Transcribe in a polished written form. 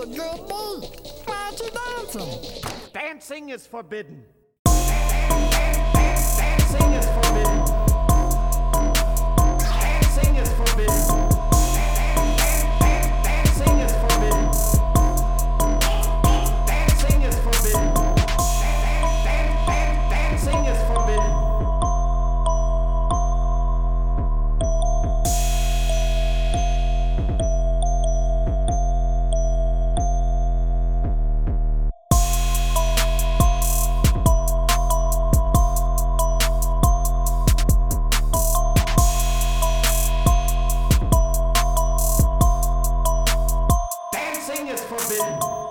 a good beat. Why aren't you dancing? Dancing is forbidden. Dancing is forbidden. Dancing is forbidden. Dancing is forbidden. Dancing is forbidden. Dancing is forbidden. Dancing is forbidden.